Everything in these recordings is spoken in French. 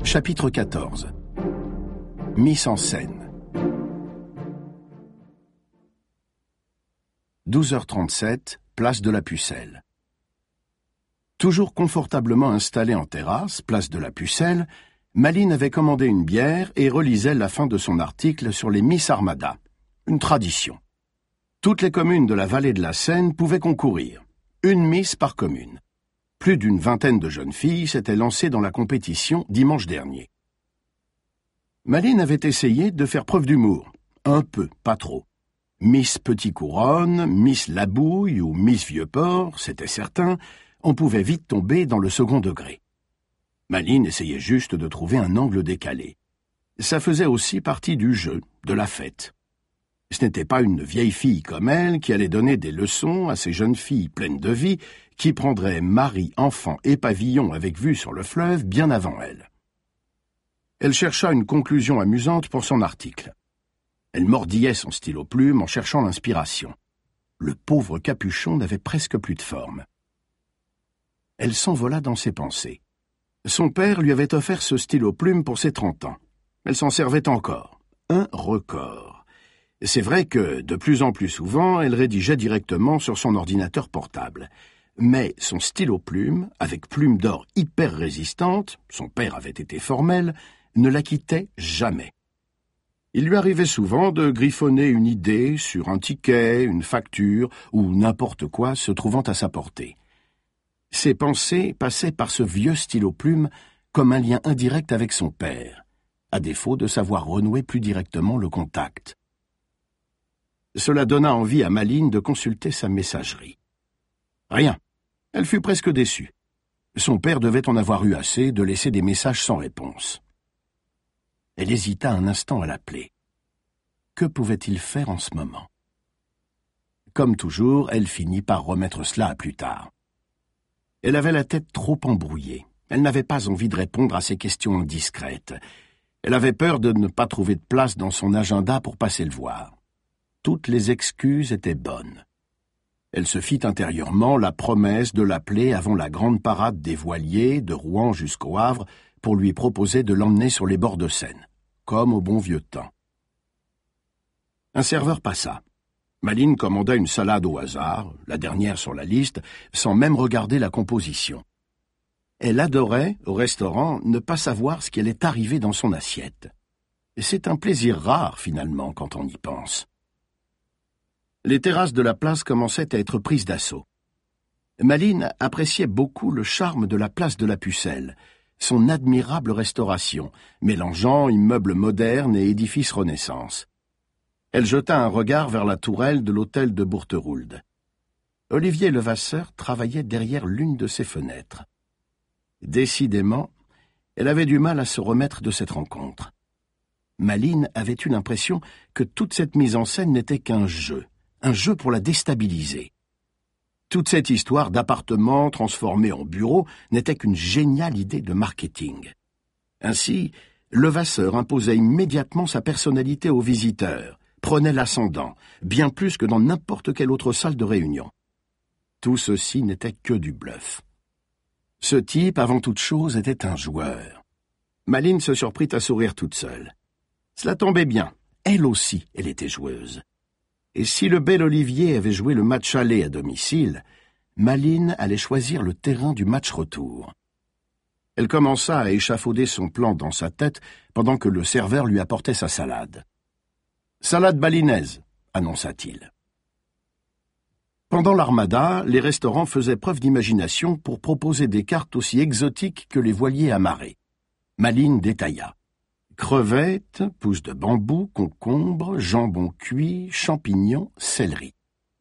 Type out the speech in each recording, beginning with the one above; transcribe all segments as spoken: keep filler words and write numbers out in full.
Chapitre quatorze. Mise en scène. douze heures trente-sept, place de la Pucelle. Toujours confortablement installée en terrasse, place de la Pucelle, Malines avait commandé une bière et relisait la fin de son article sur les Miss Armada. Une tradition. Toutes les communes de la vallée de la Seine pouvaient concourir. Une Miss par commune. Plus d'une vingtaine de jeunes filles s'étaient lancées dans la compétition dimanche dernier. Malines avait essayé de faire preuve d'humour. Un peu, pas trop. Miss Petit Couronne, Miss Labouille ou Miss Vieux-Port, c'était certain, on pouvait vite tomber dans le second degré. Malines essayait juste de trouver un angle décalé. Ça faisait aussi partie du jeu, de la fête. Ce n'était pas une vieille fille comme elle qui allait donner des leçons à ces jeunes filles pleines de vie qui prendraient mari, enfant et pavillon avec vue sur le fleuve bien avant elle. Elle chercha une conclusion amusante pour son article. Elle mordillait son stylo plume en cherchant l'inspiration. Le pauvre capuchon n'avait presque plus de forme. Elle s'envola dans ses pensées. Son père lui avait offert ce stylo plume pour ses trente ans. Elle s'en servait encore. Un record. C'est vrai que, de plus en plus souvent, elle rédigeait directement sur son ordinateur portable. Mais son stylo plume, avec plume d'or hyper résistante, son père avait été formel, ne la quittait jamais. Il lui arrivait souvent de griffonner une idée sur un ticket, une facture ou n'importe quoi se trouvant à sa portée. Ses pensées passaient par ce vieux stylo plume comme un lien indirect avec son père, à défaut de savoir renouer plus directement le contact. Cela donna envie à Malines de consulter sa messagerie. Rien. Elle fut presque déçue. Son père devait en avoir eu assez de laisser des messages sans réponse. Elle hésita un instant à l'appeler. Que pouvait-il faire en ce moment? Comme toujours, elle finit par remettre cela à plus tard. Elle avait la tête trop embrouillée. Elle n'avait pas envie de répondre à ces questions indiscrètes. Elle avait peur de ne pas trouver de place dans son agenda pour passer le voir. Toutes les excuses étaient bonnes. Elle se fit intérieurement la promesse de l'appeler avant la grande parade des voiliers, de Rouen jusqu'au Havre, pour lui proposer de l'emmener sur les bords de Seine, comme au bon vieux temps. Un serveur passa. Malines commanda une salade au hasard, la dernière sur la liste, sans même regarder la composition. Elle adorait, au restaurant, ne pas savoir ce qui allait arriver dans son assiette. Et c'est un plaisir rare, finalement, quand on y pense. Les terrasses de la place commençaient à être prises d'assaut. Malines appréciait beaucoup le charme de la place de la Pucelle, son admirable restauration, mélangeant immeubles modernes et édifices Renaissance. Elle jeta un regard vers la tourelle de l'hôtel de Bourteroulde. Olivier Levasseur travaillait derrière l'une de ses fenêtres. Décidément, elle avait du mal à se remettre de cette rencontre. Malines avait eu l'impression que toute cette mise en scène n'était qu'un jeu, un jeu pour la déstabiliser. Toute cette histoire d'appartement transformé en bureau n'était qu'une géniale idée de marketing. Ainsi, Levasseur imposait immédiatement sa personnalité aux visiteurs, prenait l'ascendant, bien plus que dans n'importe quelle autre salle de réunion. Tout ceci n'était que du bluff. Ce type, avant toute chose, était un joueur. Malines se surprit à sourire toute seule. Cela tombait bien. Elle aussi, elle était joueuse. Et si le bel Olivier avait joué le match aller à domicile, Malines allait choisir le terrain du match retour. Elle commença à échafauder son plan dans sa tête pendant que le serveur lui apportait sa salade. « Salade balinaise », annonça-t-il. Pendant l'Armada, les restaurants faisaient preuve d'imagination pour proposer des cartes aussi exotiques que les voiliers amarrés. Malines détailla. Crevettes, pousses de bambou, concombres, jambon cuit, champignons, céleri.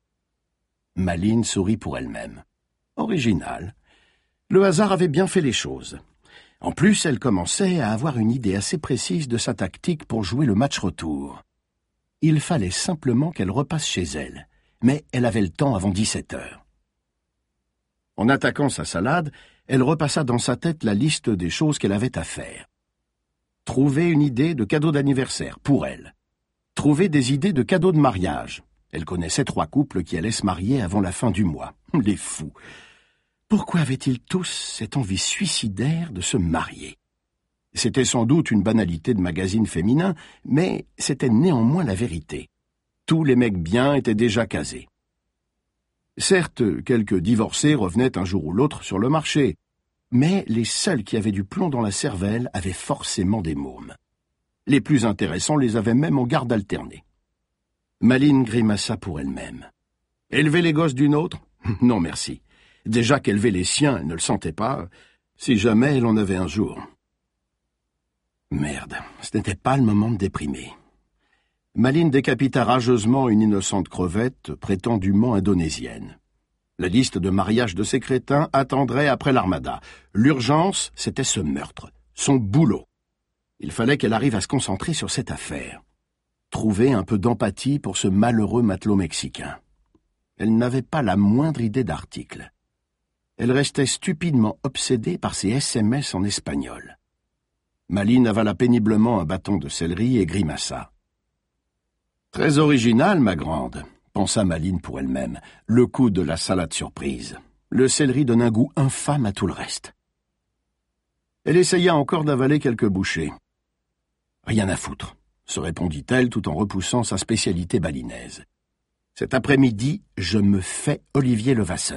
Malines sourit pour elle-même. Original. Le hasard avait bien fait les choses. En plus, elle commençait à avoir une idée assez précise de sa tactique pour jouer le match retour. Il fallait simplement qu'elle repasse chez elle, mais elle avait le temps avant dix-sept heures. En attaquant sa salade, elle repassa dans sa tête la liste des choses qu'elle avait à faire. Trouver une idée de cadeau d'anniversaire, pour elle. Trouver des idées de cadeaux de mariage. Elle connaissait trois couples qui allaient se marier avant la fin du mois. Les fous. Pourquoi avaient-ils tous cette envie suicidaire de se marier? C'était sans doute une banalité de magazine féminin, mais c'était néanmoins la vérité. Tous les mecs bien étaient déjà casés. Certes, quelques divorcés revenaient un jour ou l'autre sur le marché, mais les seuls qui avaient du plomb dans la cervelle avaient forcément des mômes. Les plus intéressants les avaient même en garde alternée. Malines grimaça pour elle-même. Élever les gosses d'une autre? Non merci. Déjà qu'élever les siens, elle ne le sentait pas, si jamais elle en avait un jour. Merde, ce n'était pas le moment de déprimer. Malines décapita rageusement une innocente crevette prétendument indonésienne. La liste de mariage de ces crétins attendrait après l'armada. L'urgence, c'était ce meurtre, son boulot. Il fallait qu'elle arrive à se concentrer sur cette affaire. Trouver un peu d'empathie pour ce malheureux matelot mexicain. Elle n'avait pas la moindre idée d'article. Elle restait stupidement obsédée par ses S M S en espagnol. Malines avala péniblement un bâton de céleri et grimaça. « Très original, ma grande », pensa Malines pour elle-même, le coup de la salade surprise. Le céleri donne un goût infâme à tout le reste. Elle essaya encore d'avaler quelques bouchées. « Rien à foutre », se répondit-elle tout en repoussant sa spécialité balinaise. « Cet après-midi, je me fais Olivier Levasseur. »